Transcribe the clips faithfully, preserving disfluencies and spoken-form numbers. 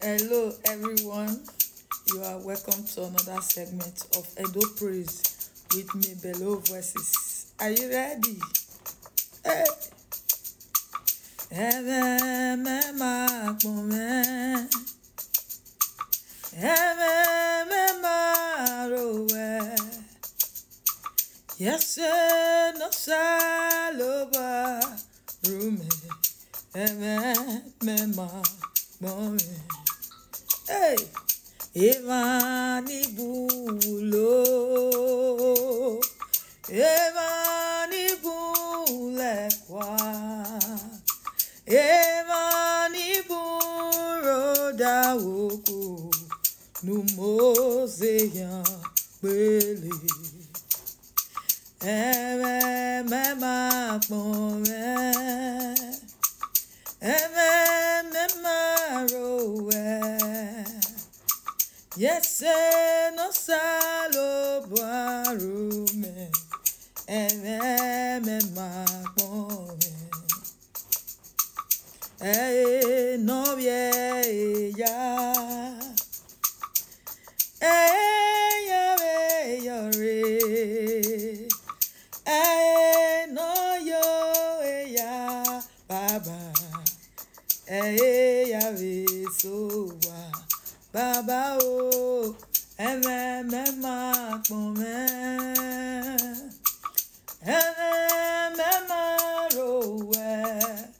Hello, everyone. You are welcome to another segment of Edo Praise with me, Bello Voices. Are you ready? Hey. Eve me ma pome, eve me ma rowe. Yes, no saloba rume, eve me ma pome. Hey, Evani bulo, Evani bule kwa, Evani buro da woku, numose ya bele, Eve me ma pome, Eve me ma rowe. Yes, no salo barume, eme me makome, eh no vie ya, eh ya ve yore, eh no yo ya baba, eh ya ve sowa. Baba o, eme me ma pome, eme me ma rowe.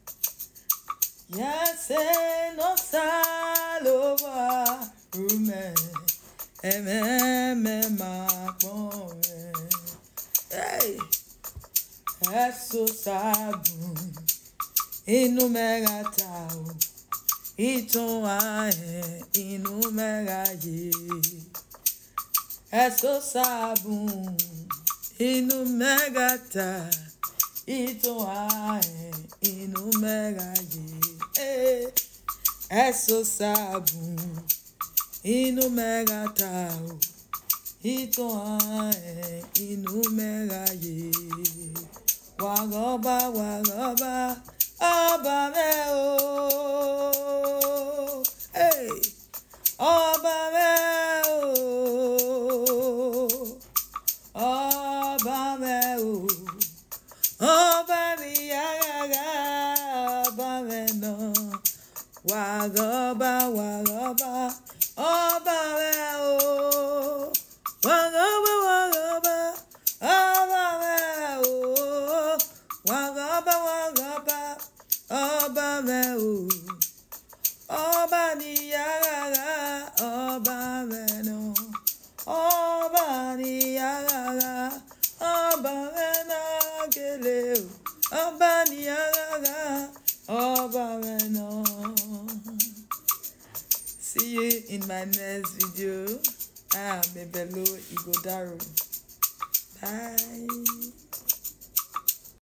Yes, no salova rume, eme me ma pome. Hey, eso sabu, inu megatao. Iton ahe inu megaye Eso sabun inu megata Iton ahe inu megaye eh Eso sabun inu megata Iton ahe inu megaye Wagoba wagoba Ọba me o, hey, ọba me o, ọba me o, ọba mi yagaga, ọba me no, wagoba wagoba, ọba me o, wagoba wagoba, ọba me o, wagoba wagoba. Ọba me o, ọba ni yagaga, ọba me no, ọba ni yagaga, ọba me na gele o, ọba ni yagaga, ọba me no. See you in my next video. I am Bello Igodaro. Bye.